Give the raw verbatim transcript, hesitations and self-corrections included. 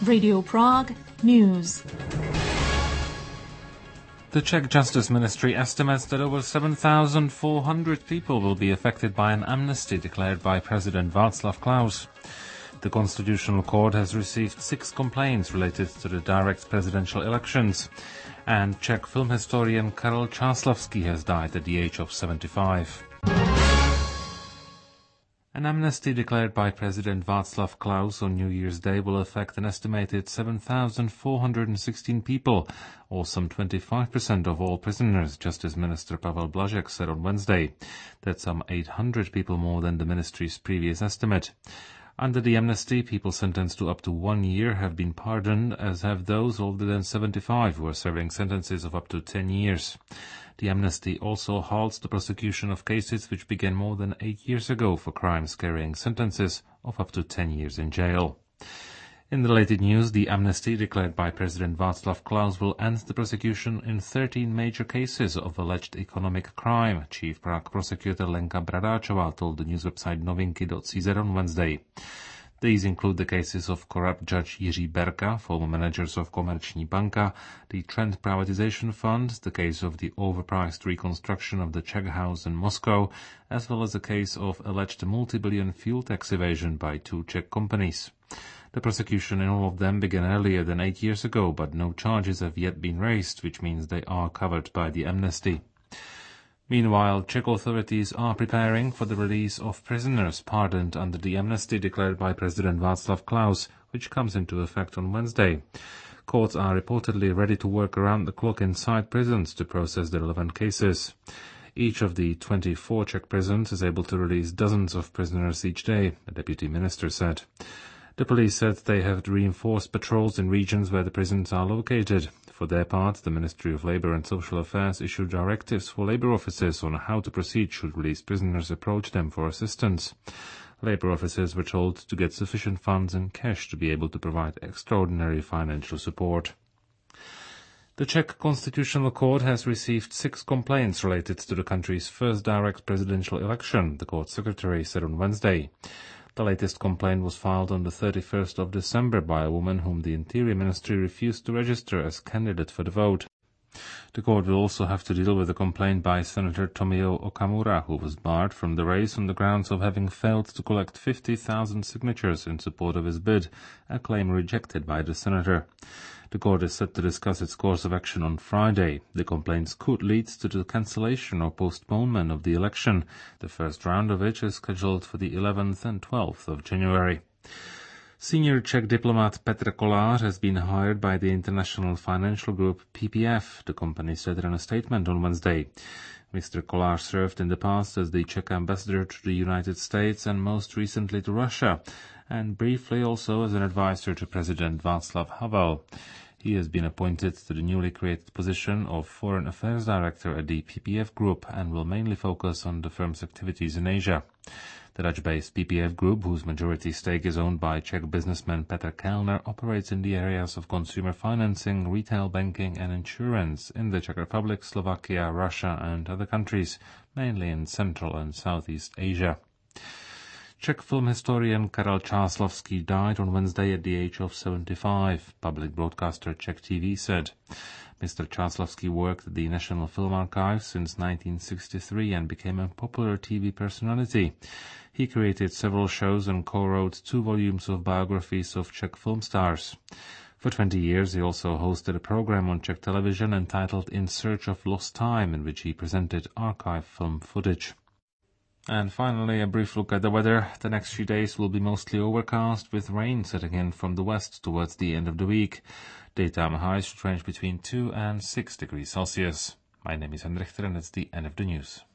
Radio Prague News. The Czech Justice Ministry estimates that over seven thousand four hundred people will be affected by an amnesty declared by President Václav Klaus. The Constitutional Court has received six complaints related to the direct presidential elections, and Czech film historian Karel Čáslavský has died at the age of seventy-five. An amnesty declared by President Václav Klaus on New Year's Day will affect an estimated seven thousand four hundred sixteen people, or some twenty-five percent of all prisoners, Justice Minister Pavel Blažek said on Wednesday. That's some eight hundred people more than the ministry's previous estimate. Under the amnesty, people sentenced to up to one year have been pardoned, as have those older than seventy-five who are serving sentences of up to ten years. The amnesty also halts the prosecution of cases which began more than eight years ago for crimes carrying sentences of up to ten years in jail. In the related news, the amnesty declared by President Václav Klaus will end the prosecution in thirteen major cases of alleged economic crime, Chief Prague prosecutor Lenka Bradáčová told the news website novinky dot c z on Wednesday. These include the cases of corrupt judge Jiří Berka, former managers of Komerční banka, the Trend Privatization Fund, the case of the overpriced reconstruction of the Czech House in Moscow, as well as the case of alleged multi-billion fuel tax evasion by two Czech companies. The prosecution in all of them began earlier than eight years ago, but no charges have yet been raised, which means they are covered by the amnesty. Meanwhile, Czech authorities are preparing for the release of prisoners pardoned under the amnesty declared by President Václav Klaus, which comes into effect on Wednesday. Courts are reportedly ready to work around the clock inside prisons to process the relevant cases. Each of the twenty-four Czech prisons is able to release dozens of prisoners each day, a deputy minister said. The police said they have reinforced patrols in regions where the prisons are located. For their part, the Ministry of Labour and Social Affairs issued directives for labour officers on how to proceed should released prisoners approach them for assistance. Labour officers were told to get sufficient funds and cash to be able to provide extraordinary financial support. The Czech Constitutional Court has received six complaints related to the country's first direct presidential election, the court secretary said on Wednesday. The latest complaint was filed on the thirty-first of December by a woman whom the Interior Ministry refused to register as candidate for the vote. The court will also have to deal with a complaint by Senator Tomio Okamura, who was barred from the race on the grounds of having failed to collect fifty thousand signatures in support of his bid, a claim rejected by the senator. The court is set to discuss its course of action on Friday. The complaints could lead to the cancellation or postponement of the election, the first round of which is scheduled for the eleventh and twelfth of January. Senior Czech diplomat Petr Kolář has been hired by the international financial group P P F, the company said in a statement on Wednesday. Mister Kolář served in the past as the Czech ambassador to the United States and most recently to Russia, and briefly also as an advisor to President Václav Havel. He has been appointed to the newly created position of Foreign Affairs Director at the P P F Group and will mainly focus on the firm's activities in Asia. The Dutch-based P P F Group, whose majority stake is owned by Czech businessman Petr Kellner, operates in the areas of consumer financing, retail banking and insurance in the Czech Republic, Slovakia, Russia and other countries, mainly in Central and Southeast Asia. Czech film historian Karel Čáslavský died on Wednesday at the age of seventy-five, public broadcaster Czech T V said. Mister Čáslavský worked at the National Film Archive since nineteen sixty-three and became a popular T V personality. He created several shows and co-wrote two volumes of biographies of Czech film stars. For twenty years, he also hosted a program on Czech television entitled In Search of Lost Time, in which he presented archive film footage. And finally, a brief look at the weather. The next few days will be mostly overcast, with rain setting in from the west towards the end of the week. Daytime highs should range between two and six degrees Celsius. My name is Henrik Richter, and it's the end of the news.